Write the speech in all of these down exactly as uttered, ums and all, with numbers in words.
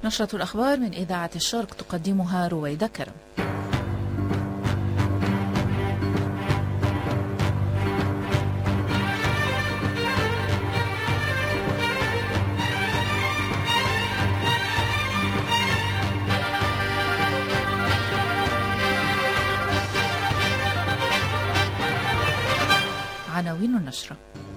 نشرة الأخبار من إذاعة الشرق تقدمها رويدة كرم. عناوين النشرة: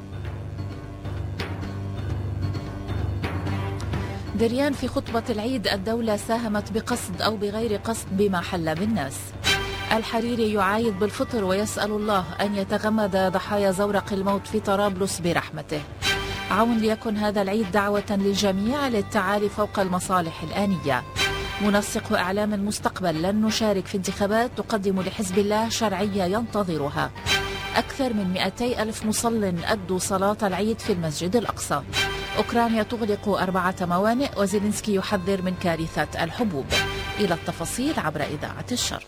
دريان في خطبة العيد: الدولة ساهمت بقصد أو بغير قصد بما حل بالناس. الحريري يعايد بالفطر ويسأل الله أن يتغمد ضحايا زورق الموت في طرابلس برحمته. عون ليكن هذا العيد دعوة للجميع للتعالي فوق المصالح الآنية. منسق إعلام المستقبل: لن نشارك في انتخابات تقدم لحزب الله شرعية ينتظرها. أكثر من مئتي ألف مصل أدوا صلاة العيد في المسجد الأقصى. أوكرانيا تغلق أربعة موانئ وزيلينسكي يحذر من كارثة الحبوب. إلى التفاصيل عبر إذاعة الشرق.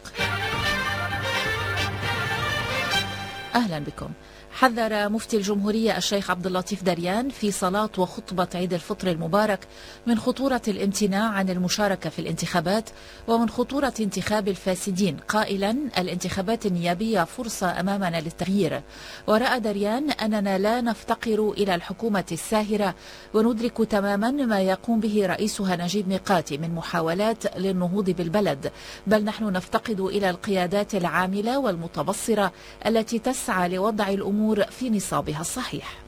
أهلا بكم. حذر مفتي الجمهورية الشيخ عبد اللطيف دريان في صلاة وخطبة عيد الفطر المبارك من خطورة الامتناع عن المشاركة في الانتخابات ومن خطورة انتخاب الفاسدين، قائلا: الانتخابات النيابية فرصة أمامنا للتغيير. ورأى دريان أننا لا نفتقر إلى الحكومة الساهرة وندرك تماما ما يقوم به رئيسها نجيب ميقاتي من محاولات للنهوض بالبلد، بل نحن نفتقد إلى القيادات العاملة والمتبصرة التي تسعى لوضع الأمور في نصابها الصحيح.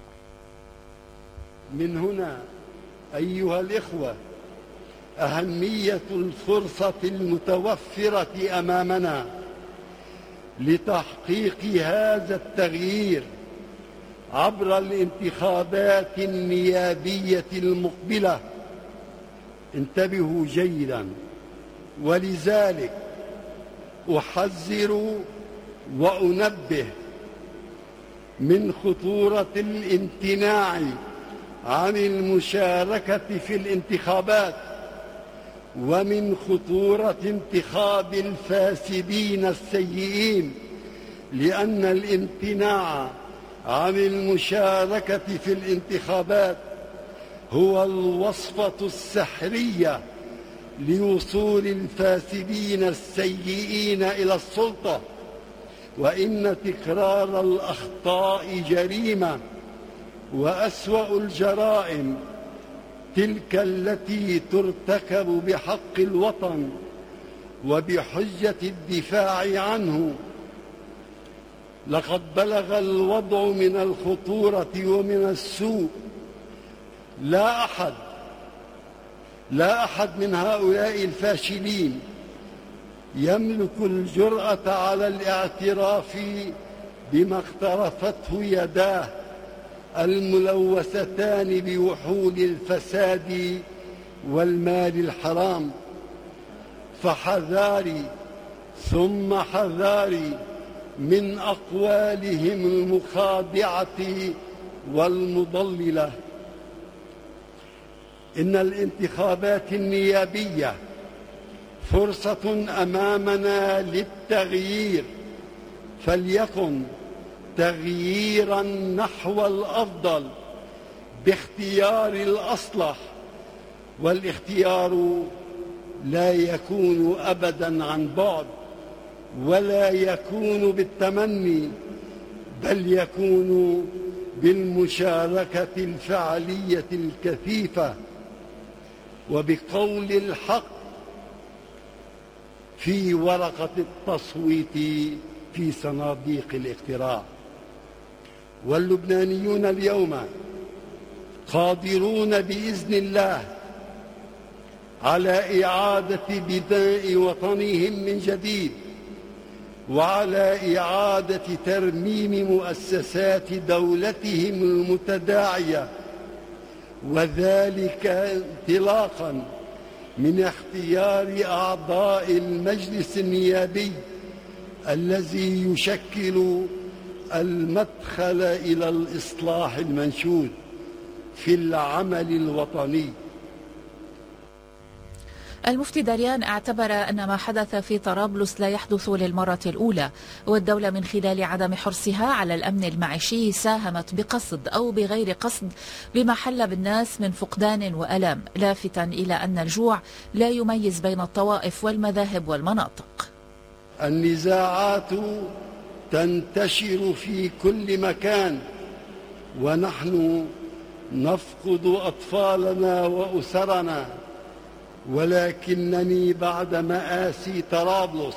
من هنا أيها الإخوة أهمية الفرصة المتوفرة أمامنا لتحقيق هذا التغيير عبر الانتخابات النيابية المقبلة. انتبهوا جيدا، ولذلك أحذر وأنبه من خطورة الامتناع عن المشاركة في الانتخابات ومن خطورة انتخاب الفاسدين السيئين، لأن الامتناع عن المشاركة في الانتخابات هو الوصفة السحرية لوصول الفاسدين السيئين إلى السلطة، وإن تكرار الأخطاء جريمة، وأسوأ الجرائم تلك التي ترتكب بحق الوطن وبحجة الدفاع عنه. لقد بلغ الوضع من الخطورة ومن السوء، لا أحد لا أحد من هؤلاء الفاشلين يملك الجرأة على الاعتراف بما اقترفته يداه الملوثتان بوحول الفساد والمال الحرام. فحذاري ثم حذاري من أقوالهم المخادعة والمضللة. إن الانتخابات النيابية فرصة أمامنا للتغيير، فليكن تغييرا نحو الأفضل باختيار الأصلح، والاختيار لا يكون أبدا عن بعد ولا يكون بالتمني، بل يكون بالمشاركة الفعلية الكثيفة وبقول الحق في ورقة التصويت في صناديق الاقتراع. واللبنانيون اليوم قادرون بإذن الله على إعادة بناء وطنهم من جديد، وعلى إعادة ترميم مؤسسات دولتهم المتداعية، وذلك انطلاقا من اختيار أعضاء المجلس النيابي الذي يشكل المدخل إلى الإصلاح المنشود في العمل الوطني. المفتي داريان اعتبر أن ما حدث في طرابلس لا يحدث للمرة الأولى، والدولة من خلال عدم حرصها على الأمن المعيشي ساهمت بقصد أو بغير قصد بما حل بالناس من فقدان وألم، لافتا إلى أن الجوع لا يميز بين الطوائف والمذاهب والمناطق. النزاعات تنتشر في كل مكان، ونحن نفقد أطفالنا وأسرنا، ولكنني بعد مآسي طرابلس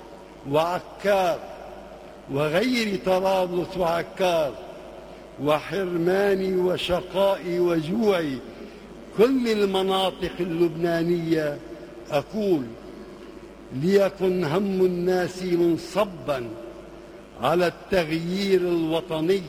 وعكار وغير طرابلس وعكار وحرماني وشقائي وجوعي كل المناطق اللبنانية أقول: ليكن هم الناس منصبا على التغيير الوطني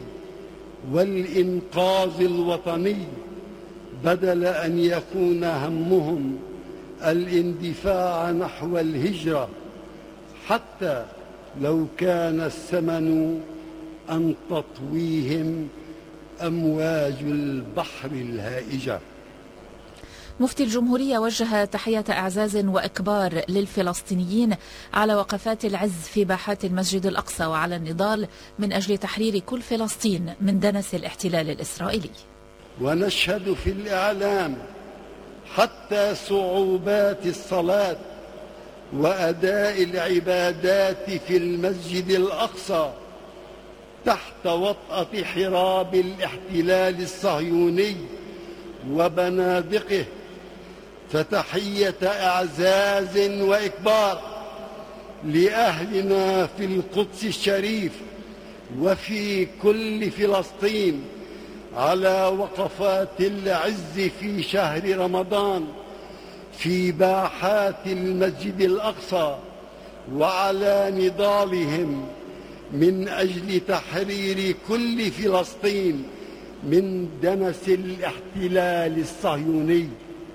والإنقاذ الوطني، بدل أن يكون همهم الاندفاع نحو الهجرة، حتى لو كان الثمن أن تطويهم أمواج البحر الهائجة. مفتي الجمهورية وجه تحية إعزاز وإكبار للفلسطينيين على وقفات العز في باحات المسجد الأقصى وعلى النضال من أجل تحرير كل فلسطين من دنس الاحتلال الإسرائيلي. ونشهد في الإعلام حتى صعوبات الصلاة وأداء العبادات في المسجد الأقصى تحت وطأة حراب الاحتلال الصهيوني وبنادقه، فتحية إعزاز وإكبار لأهلنا في القدس الشريف وفي كل فلسطين على وقفات العز في شهر رمضان في باحات المسجد الأقصى، وعلى نضالهم من أجل تحرير كل فلسطين من دنس الاحتلال الصهيوني.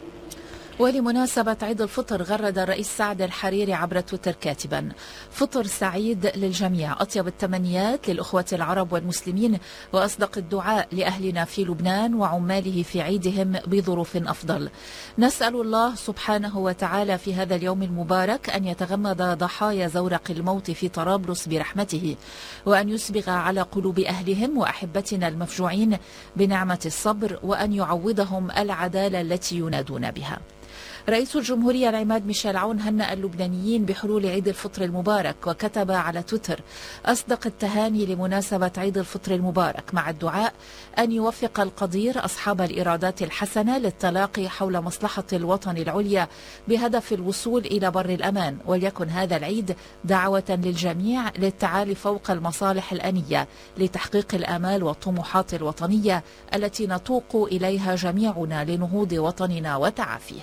ولمناسبة عيد الفطر غرد الرئيس سعد الحريري عبر تويتر كاتبا: فطر سعيد للجميع، أطيب التمنيات للأخوة العرب والمسلمين وأصدق الدعاء لأهلنا في لبنان وعماله في عيدهم بظروف أفضل. نسأل الله سبحانه وتعالى في هذا اليوم المبارك أن يتغمد ضحايا زورق الموت في طرابلس برحمته، وأن يسبغ على قلوب أهلهم وأحبتنا المفجوعين بنعمة الصبر، وأن يعوضهم العدالة التي ينادون بها. رئيس الجمهورية العماد ميشيل عون هنأ اللبنانيين بحلول عيد الفطر المبارك، وكتب على تويتر: أصدق التهاني لمناسبة عيد الفطر المبارك، مع الدعاء أن يوفق القدير أصحاب الإرادات الحسنة للتلاقي حول مصلحة الوطن العليا بهدف الوصول إلى بر الأمان، وليكن هذا العيد دعوة للجميع للتعالي فوق المصالح الأنية لتحقيق الآمال والطموحات الوطنية التي نتوق إليها جميعنا لنهوض وطننا وتعافيه.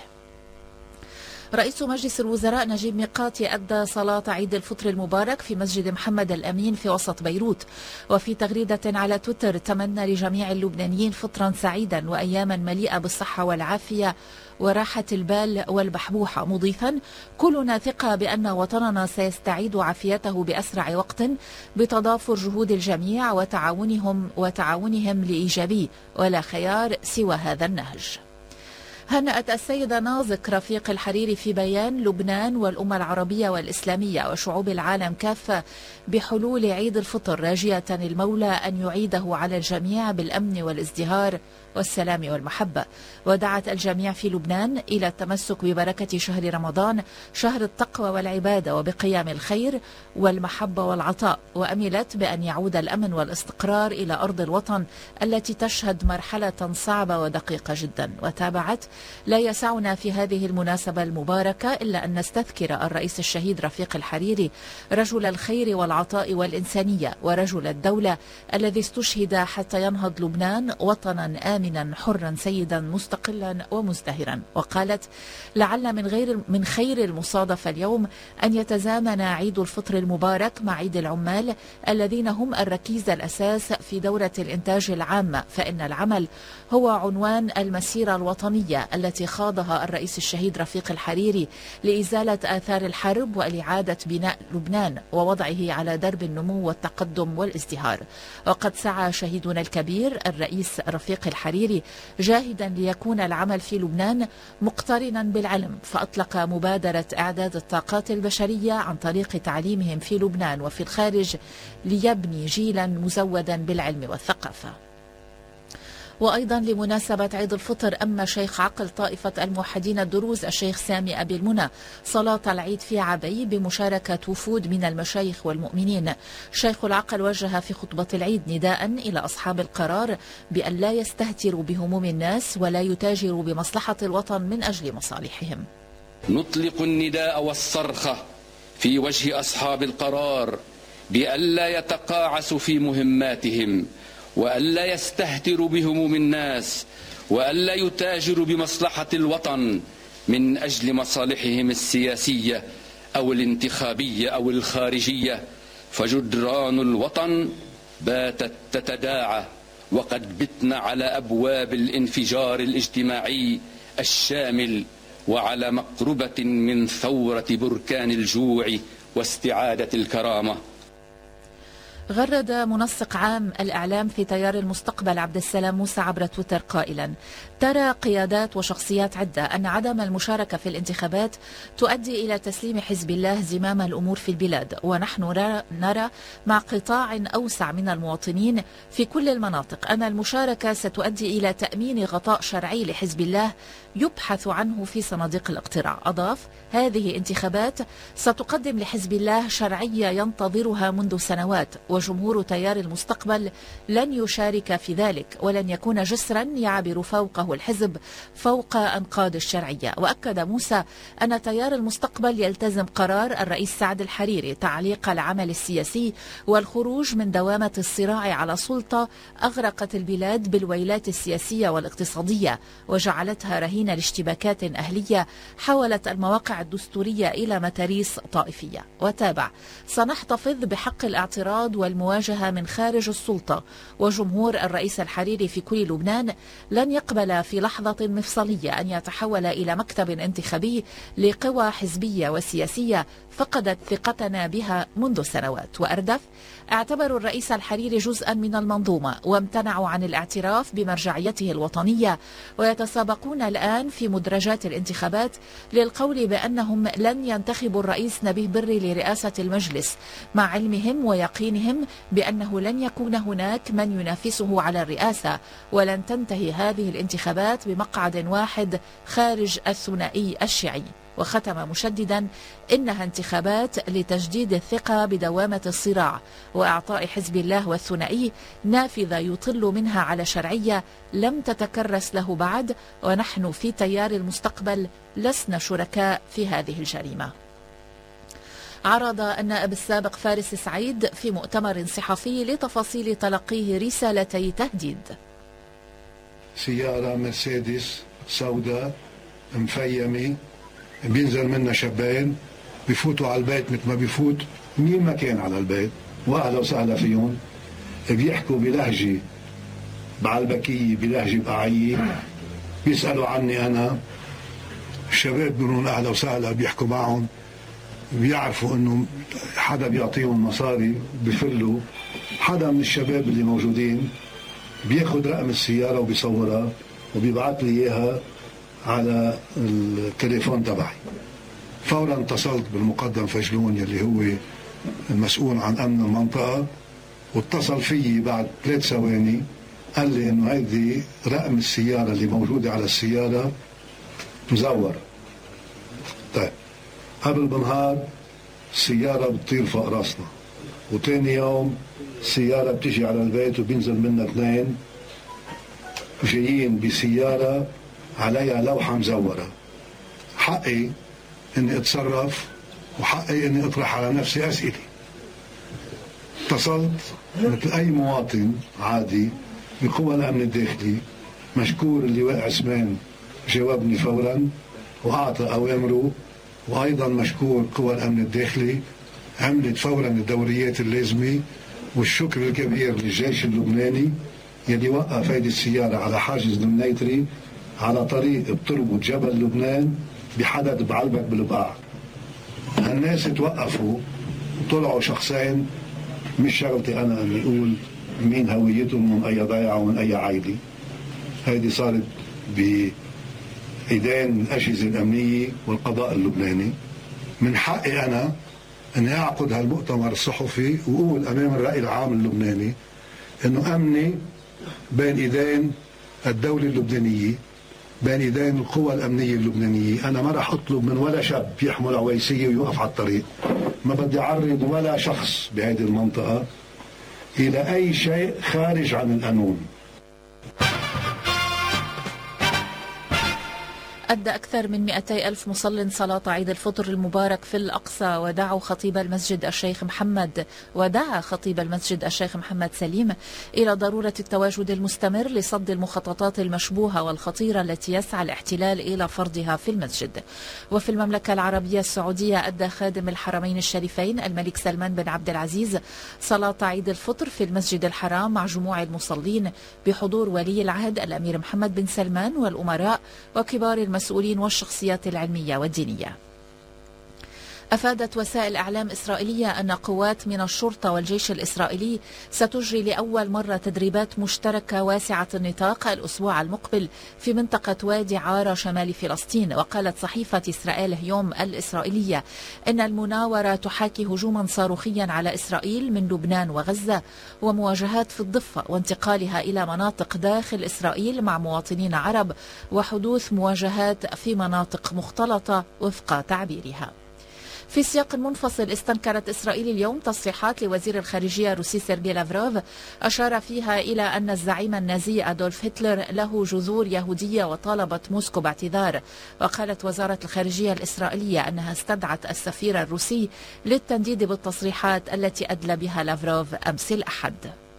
رئيس مجلس الوزراء نجيب ميقاتي أدى صلاة عيد الفطر المبارك في مسجد محمد الأمين في وسط بيروت، وفي تغريدة على تويتر تمنى لجميع اللبنانيين فطرا سعيدا وأياما مليئة بالصحة والعافية وراحة البال والبحبوحة، مضيفا: كلنا ثقة بأن وطننا سيستعيد عافيته بأسرع وقت بتضافر جهود الجميع وتعاونهم وتعاونهم لإيجابيه، ولا خيار سوى هذا النهج. هنأت السيدة نازك رفيق الحريري في بيان لبنان والأمة العربية والإسلامية وشعوب العالم كافة بحلول عيد الفطر، راجية المولى أن يعيده على الجميع بالأمن والازدهار والسلام والمحبة، ودعت الجميع في لبنان إلى التمسك ببركة شهر رمضان، شهر التقوى والعبادة، وبقيام الخير والمحبة والعطاء، وأملت بأن يعود الأمن والاستقرار إلى أرض الوطن التي تشهد مرحلة صعبة ودقيقة جدا. وتابعت: لا يسعنا في هذه المناسبة المباركة إلا أن نستذكر الرئيس الشهيد رفيق الحريري رجل الخير والعطاء والإنسانية ورجل الدولة الذي استشهد حتى ينهض لبنان وطنا آمنا حرا سيدا مستقلا ومزدهرا. وقالت: لعل من غير من خير المصادفة اليوم أن يتزامن عيد الفطر المبارك مع عيد العمال الذين هم الركيزة الأساس في دورة الإنتاج العامة، فإن العمل هو عنوان المسيرة الوطنية التي خاضها الرئيس الشهيد رفيق الحريري لإزالة آثار الحرب ولإعادة بناء لبنان ووضعه على درب النمو والتقدم والازدهار. وقد سعى شهيدنا الكبير الرئيس رفيق الحريري جاهدا ليكون العمل في لبنان مقترنا بالعلم، فأطلق مبادرة إعداد الطاقات البشرية عن طريق تعليمهم في لبنان وفي الخارج ليبني جيلا مزودا بالعلم والثقافة. وأيضا لمناسبة عيد الفطر أما شيخ عقل طائفة الموحدين الدروز الشيخ سامي أبي المنى صلاة العيد في عبي بمشاركة وفود من المشايخ والمؤمنين. شيخ العقل وجه في خطبة العيد نداء إلى أصحاب القرار بأن لا يستهتروا بهموم الناس ولا يتاجروا بمصلحة الوطن من أجل مصالحهم. نطلق النداء والصرخة في وجه أصحاب القرار بألا يتقاعسوا في مهماتهم وألا يستهتروا بهموم الناس وألا يتاجروا بمصلحة الوطن من أجل مصالحهم السياسية أو الانتخابية أو الخارجية، فجدران الوطن باتت تتداعى وقد بتنا على أبواب الانفجار الاجتماعي الشامل وعلى مقربة من ثورة بركان الجوع واستعادة الكرامة. غرد منسق عام الإعلام في تيار المستقبل عبد السلام موسى عبر تويتر قائلا: ترى قيادات وشخصيات عدة أن عدم المشاركة في الانتخابات تؤدي إلى تسليم حزب الله زمام الأمور في البلاد، ونحن نرى مع قطاع أوسع من المواطنين في كل المناطق أن المشاركة ستؤدي إلى تأمين غطاء شرعي لحزب الله يبحث عنه في صناديق الاقتراع. أضاف: هذه انتخابات ستقدم لحزب الله شرعية ينتظرها منذ سنوات، وجمهور تيار المستقبل لن يشارك في ذلك ولن يكون جسرا يعبر فوقه الحزب فوق أنقاض الشرعية. وأكد موسى أن تيار المستقبل يلتزم قرار الرئيس سعد الحريري تعليق العمل السياسي والخروج من دوامة الصراع على سلطة أغرقت البلاد بالويلات السياسية والاقتصادية وجعلتها رهينة لاشتباكات أهلية حولت المواقع الدستورية إلى متاريس طائفية. وتابع: سنحتفظ بحق الاعتراض والمواجهة من خارج السلطة، وجمهور الرئيس الحريري في كل لبنان لن يقبل في لحظة مفصلية أن يتحول إلى مكتب انتخابي لقوى حزبية وسياسية فقدت ثقتنا بها منذ سنوات. وأردف: اعتبروا الرئيس الحريري جزءا من المنظومة وامتنعوا عن الاعتراف بمرجعيته الوطنية، ويتسابقون الآن في مدرجات الانتخابات للقول بأنهم لن ينتخبوا الرئيس نبيه بري لرئاسة المجلس، مع علمهم ويقينهم بأنه لن يكون هناك من ينافسه على الرئاسة، ولن تنتهي هذه الانتخابات بمقعد واحد خارج الثنائي الشيعي. وختم مشددا: إنها انتخابات لتجديد الثقة بدوامة الصراع وإعطاء حزب الله والثنائي نافذة يطل منها على شرعية لم تتكرس له بعد، ونحن في تيار المستقبل لسنا شركاء في هذه الجريمة. عرض النائب السابق فارس سعيد في مؤتمر صحفي لتفاصيل تلقيه رسالتي تهديد. سيارة مرسيدس سوداء مفيمة بينزل منها شبين بيفوتوا على البيت مثل ما بيفوت مين ما كان على البيت، واهلا وسهلا فيهم. بيحكوا بلهجه بعلبكيه بلهجه بقعيه، بيسالوا عني انا. الشباب بيقولون اهلا وسهلا، بيحكوا معهم، بيعرفوا انه حدا بيعطيهم مصاري بفلوا. حدا من الشباب اللي موجودين بياخذ رقم السياره وبيصورها وبيبعث لي اياها على التليفون تبعي. فورا اتصلت بالمقدم فجلون يلي هو المسؤول عن امن المنطقه، واتصل فيي بعد ثلاث ثواني قال لي انه هيدي رقم السياره اللي موجوده على السياره مزور. طيب قبل بنهار السياره بتطير فوق راسنا، وثاني يوم السياره بتجي على البيت وبينزل منها اثنين جايين بسياره عليها لوحة مزورة. حقي اني اتصرف وحقي اني اطرح على نفسي اسئلة. اتصلت مثل اي مواطن عادي بقوى الامن الداخلي، مشكور اللواء عثمان جاوبني فورا واعطى اوامره، وايضا مشكور قوى الامن الداخلي عملت فورا الدوريات اللازمة، والشكر الكبير للجيش اللبناني يلي وقف هيدي السيارة على حاجز المنيتري على طريق بتربط جبل لبنان بحدد بعلبك بالبقاع. هالناس توقفوا وطلعوا شخصين، مش شغلتي أنا أني أقول مين هويتهم من أي ضيعة ومن أي عائلة. هيدي صارت بإيدين الأجهزة الأمنية والقضاء اللبناني. من حقي أنا أني أعقد هالمؤتمر الصحفي وأقول أمام الرأي العام اللبناني أنه أمني بين إيدين الدولة اللبنانية، بين إيدين القوى الأمنية اللبنانية. أنا ما رح أطلب من ولا شاب يحمل عويسية ويوقف على الطريق. ما بدي أعرض ولا شخص بهذه المنطقة إلى أي شيء خارج عن القانون. أدى أكثر من مئتي ألف مصل صلاة عيد الفطر المبارك في الأقصى، ودعوا خطيب المسجد الشيخ محمد ودعا خطيب المسجد الشيخ محمد سليم إلى ضرورة التواجد المستمر لصد المخططات المشبوهة والخطيرة التي يسعى الاحتلال إلى فرضها في المسجد. وفي المملكة العربية السعودية أدى خادم الحرمين الشريفين الملك سلمان بن عبد العزيز صلاة عيد الفطر في المسجد الحرام مع جموع المصلين بحضور ولي العهد الأمير محمد بن سلمان والأمراء وكبار المسؤولين المسؤولين والشخصيات العلمية والدينية. أفادت وسائل إعلام إسرائيلية أن قوات من الشرطة والجيش الإسرائيلي ستجري لأول مرة تدريبات مشتركة واسعة النطاق الأسبوع المقبل في منطقة وادي عارة شمال فلسطين. وقالت صحيفة إسرائيل يوم الإسرائيلية أن المناورة تحاكي هجوما صاروخيا على إسرائيل من لبنان وغزة ومواجهات في الضفة وانتقالها إلى مناطق داخل إسرائيل مع مواطنين عرب وحدوث مواجهات في مناطق مختلطة وفق تعبيرها. في سياق منفصل، استنكرت إسرائيل اليوم تصريحات لوزير الخارجية الروسي سيرجي لافروف أشار فيها إلى أن الزعيم النازي أدولف هتلر له جذور يهودية وطالبت موسكو باعتذار. وقالت وزارة الخارجية الإسرائيلية أنها استدعت السفير الروسي للتنديد بالتصريحات التي أدلى بها لافروف أمس الأحد.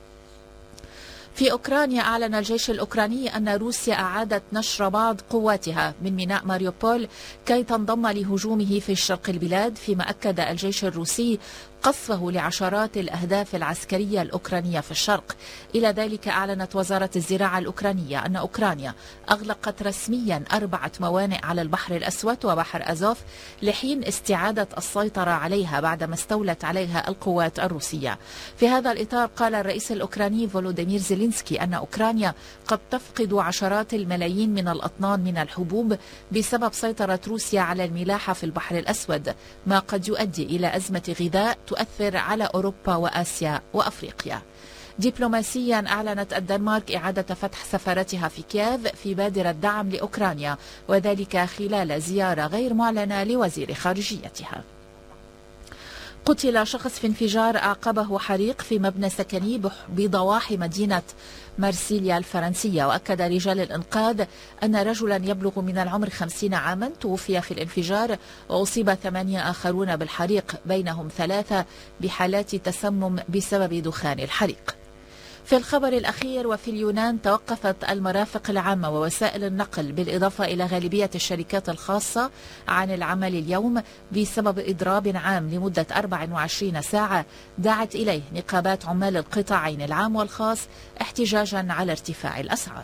في أوكرانيا، أعلن الجيش الأوكراني أن روسيا أعادت نشر بعض قواتها من ميناء ماريوبول كي تنضم لهجومه في شرق البلاد، فيما أكد الجيش الروسي قصفه لعشرات الأهداف العسكرية الأوكرانية في الشرق. إلى ذلك، أعلنت وزارة الزراعة الأوكرانية أن أوكرانيا أغلقت رسميا أربعة موانئ على البحر الأسود وبحر أزوف لحين استعادة السيطرة عليها بعدما استولت عليها القوات الروسية. في هذا الإطار، قال الرئيس الأوكراني فولوديمير زيلينسكي أن أوكرانيا قد تفقد عشرات الملايين من الأطنان من الحبوب بسبب سيطرة روسيا على الملاحة في البحر الأسود، ما قد يؤدي إلى أزمة غذاء تؤثر على أوروبا وآسيا وأفريقيا. دبلوماسيا، أعلنت الدنمارك إعادة فتح سفارتها في كييف في بادرة دعم لأوكرانيا، وذلك خلال زيارة غير معلنة لوزير خارجيتها. قتل شخص في انفجار أعقبه حريق في مبنى سكني بضواحي مدينة مارسيليا الفرنسية. وأكد رجال الإنقاذ أن رجلا يبلغ من العمر خمسين عاما توفي في الانفجار، وأصيب ثمانية آخرون بالحريق، بينهم ثلاثة بحالات تسمم بسبب دخان الحريق. في الخبر الأخير، وفي اليونان توقفت المرافق العامة ووسائل النقل بالإضافة إلى غالبية الشركات الخاصة عن العمل اليوم بسبب إضراب عام لمدة أربع وعشرين ساعة دعت إليه نقابات عمال القطاعين العام والخاص احتجاجا على ارتفاع الأسعار.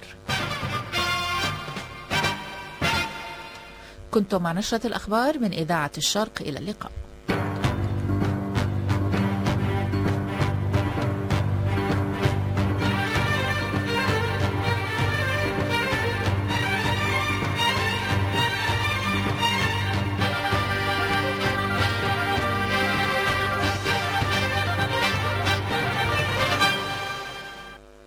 كنتم مع نشرة الأخبار من إذاعة الشرق، إلى اللقاء.